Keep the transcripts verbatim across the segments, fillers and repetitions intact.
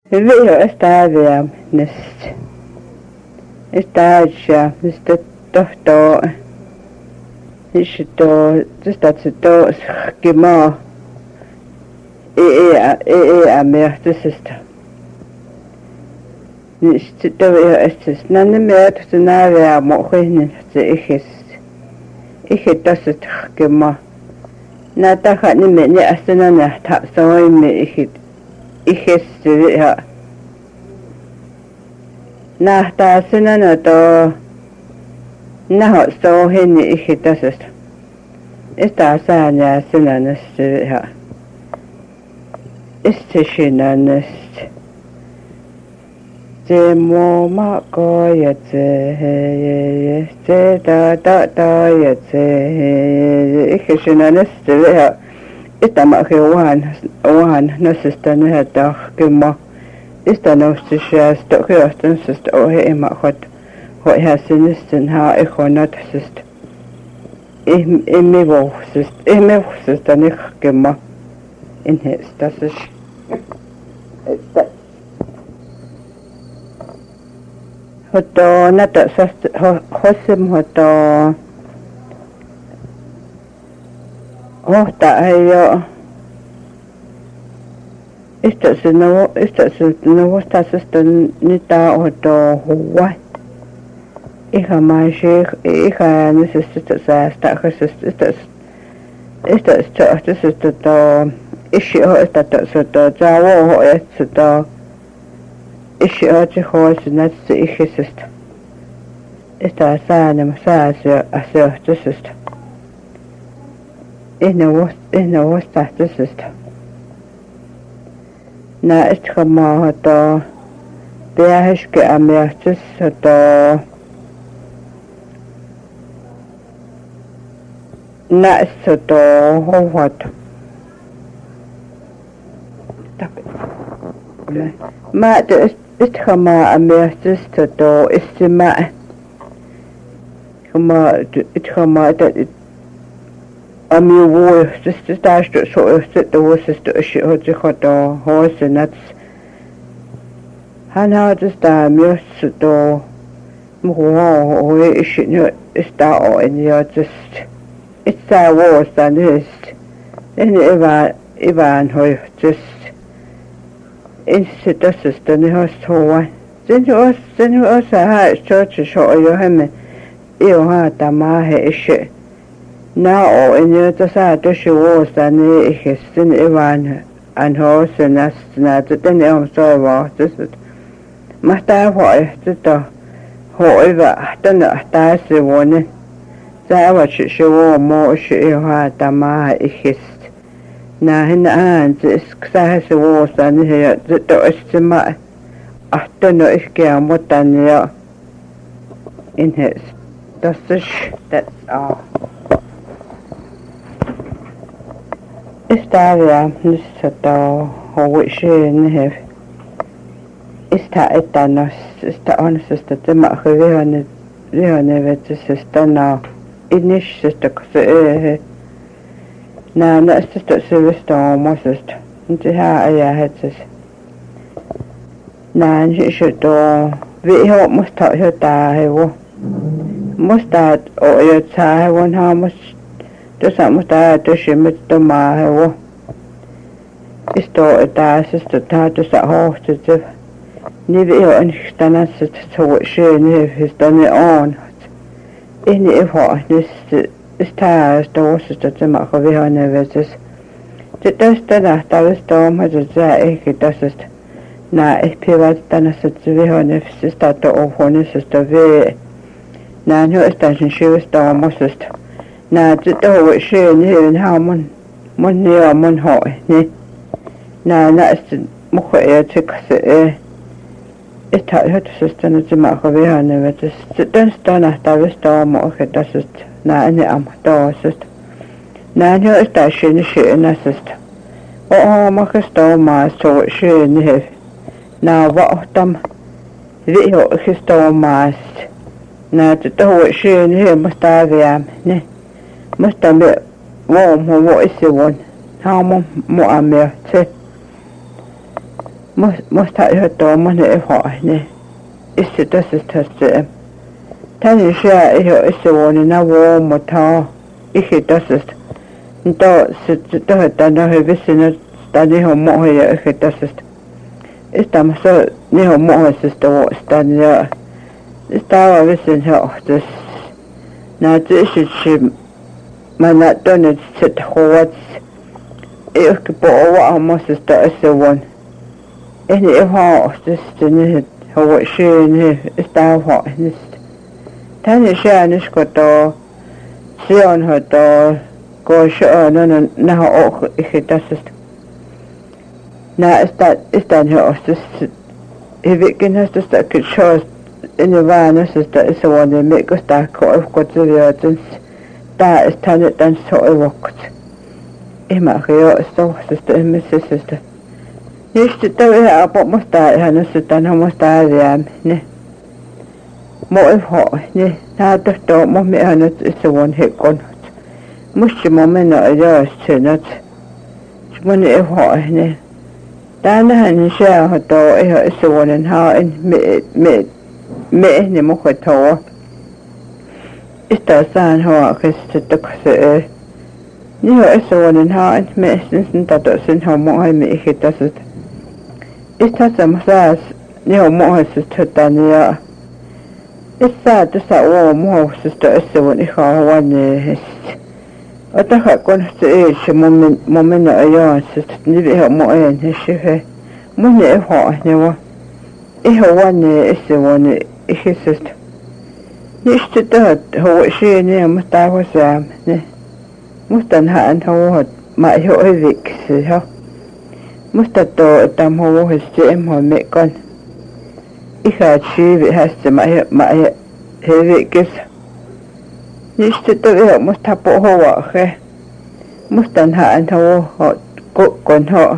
Veo está vea nest. Está ya nest tohto. Isto just to skimo. E e e a mer det sidste. Nist to er es nanne mer til na vea mohin til ikke. Ikke das skimo. Na ta ha ni me ni asna na ta so me ikke. Ikke ja. Na ta sina no to na ho so hen ikke das ist. Esta sa na sina na ja. Ist schina nest. Je mo ma ko ye ze ye ze da da da ye ze ikke schina nest ja. Esta ma ke wan wan nasista ne ta kema esta no se shast to kostan sist o he ma hot ho hasinisten ha e khonat sist im im me vo sist im me vo sist ne kema in hes das is hoto nata sast hosim hoto oh ta yo esta se no esta se no está esta ni ta o to huwa hija más hija necesita sa esta esta esta esta esta to ishi ho esta to so to jawo ho esta to ishi ho che ho se na se ishi esta esta sa na sa se aso esta إنه وست إنه وست تحتسست نا استخما هتا بيهش كأميهتس هتا نا استتا هو هتا ما استخما أميهتس هتا استماع كما استخما Ami wo just just dash to so is it the was just to shit hot hot horse and that's han how just da must to mo we is no is that all in your just it's that was than is and Ivan Ivan ho just is it just the host ho then was then was a church show you him you ha ta ma he shit now in your side to show us and his sin Ivan and horse and us not then I'm sorry about this must have what the however then that's the one that was show more she had the ma his now in the hand is has the was and here the estimate I don't know if I'm what done in his that's the that's all. Esta vea nisto howishe nehe esta esta nos esta honest esta tema khvehane vehane vetes esta na inish esta kse na na esta sevesta mosest inte ha aya hetes na nisho to vi ho musta hota hevo musta o yo ta hevo ha mus to samusta to shimit to ma hewo isto ta sisto ta to sa ho to ni vi ho en stana sit to she ni his done on in the ho this is ta sto sisto to ma ho vi ho ne vetes det dasta da ta sto ma to za e ke das ist na ich privat dann sit vi ho ne sisto to o ho ne sisto ve na no sta sin shi sto mo sisto na to wo she ni en ha mon mon ni a mon ho ni na na ist mo ko e tik se e ta hat sister na ma ko vi ha ne vet den sta na ta vi sta mo ke das ist na ne am to ist na no ist da she ni she na ist o mo ke sta ma so she ni he na wa tam vi ho ke sta ma na to wo she ni he mo sta vi am ne Musta me wo mo wo isi won ha mo mo ame te musta ihan tuommoinen ehoinen. Issi tosista se. Tänne siellä ihan issi vuonna vuomota. Ihi tosista. Tuo sitten tohtaa noihin vissiin, että niihin muuhun ja ihi tosista. Istämässä niihin muuhisesta vuosista. Ja sitä aivan vissiin se ohtus. Näytä isitsi. Mä näytä tuonne sitten huots. Ei ehkä puhua aammasesta issi vuonna. Ehni ihan ohtusta niihin. Hova syöni istäävä niistä. Tänne syönis kotoa. Se on hoitoa. Kun syöni nähdä ohu ihi tästä. Nää istään he ostus. Hyvinkin näistä kyllä syös. Ennen väänäisestä isovuoden miikusta koivkotiviotins. Tää istään nyt tämän soivokut. Ihmäkin jo istuvaisesta ihmisestä. Niistä tämä apu musta ihan nostan hommasta ääräämme. Moi hoi, niin nää tohtoo mun ihan nyt itse vuon hikon. Musta mun mennä ajoistunut. Se mun ei hoi, niin. Tänähän niin se on tuo ihan itse vuoden hain me me me ehni mukaan tuo. Istä saan hoakista tukse. Niin on itse vuoden hain me ehni tatoisin homma ai mihin tässä. Istä semmoisessa ne on muodossa tänne ja istä tässä on muodossa tässä on ihan huoneessa. Otahan kun se ei se mun mun mennä ajoissa niin ihan mun ei se mun ei huone vaan ihan huoneessa on ihmisestä. Niistä tähän huosi niin mutta huosaa ne mustan hän huot mä ei ole viksi ha. Musta tuo, että mä vuohesti emmo mekon. Ihan siivi hästä mä mä hevikis. Niistä tuo musta puhuahe. Mustan hän huo kukkon ho.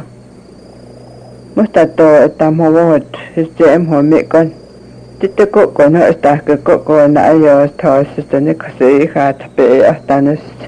Musta tuo, että mä vuohesti emmo mekon. Sitten kukkon ho istahke kukkon ajoista hoisesta nikasi ihan tapii ahtanesta.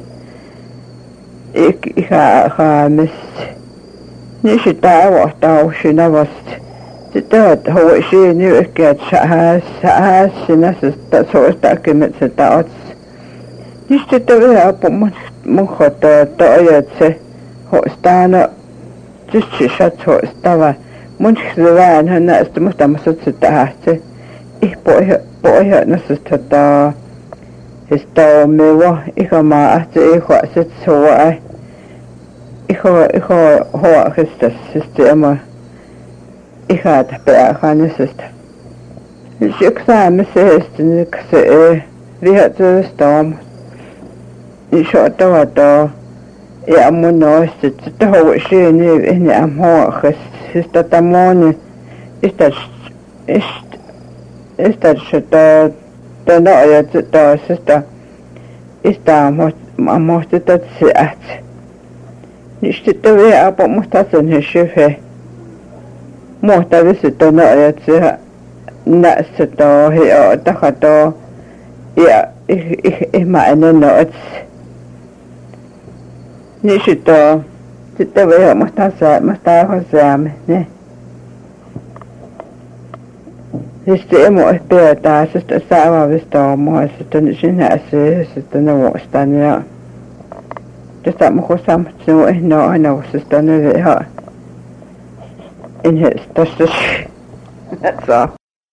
Ihan haamista. Niin sitä avahtaa sinä vasta. Sitten olet hoisi niin ehkä, että sä sinä sitä suostakin metsätä otsa. Niin sitten vielä apu mun kotoa toi, että se hoistaa no tysti sat hoistaa vaan. Mun se vähän hän näistä musta mä sotsi tähti. Ich pohja pohja näistä tota sitä on mewa. Ihan mä ahti ihan sit suoa. Iho iho huoksesta systeema ihan päähännesestä. Yksi saamisesta nyt se vihattelusta on. Iso tavata ja mun noista että huosi niin enää huoksesta. Sitä tamoni istä ist istä sitä tänä ja sitä istä ammosta tatsi. Niin sitten vielä apu musta sen he syhe. Muista vissi tuonne ajat se näissä tuo hio takatoo. Ja ihmä ennen noits. Niin sitten sitten vielä musta saa, musta aivan saamme, ne. Sitten emu ehpeetää, sitten saa vista on mua, sitten sinä se, sitten ne muistan ja tästä mukaan samat sinua en ole aina uusista ne ihan en he tästä saa.